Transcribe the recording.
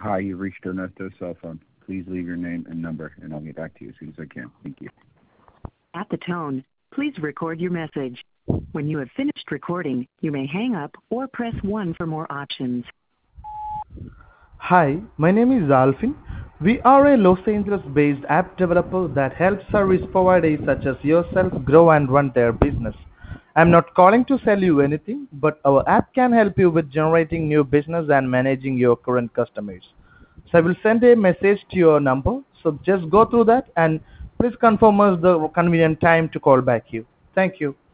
Hi, you reached Ernesto's cell phone. Please leave your name and number, and I'll get back to you as soon as I can. Thank you. At the tone, please record your message. When you have finished recording, you may hang up or press 1 for more options. Hi, my name is Alfin. We are a Los Angeles based app developer that helps service providers such as yourself grow and run their business. I'm not calling to sell you anything, but our app can help you with generating new business and managing your current customers. So I will send a message to your number. So just go through that and please confirm us the convenient time to call back you. Thank you.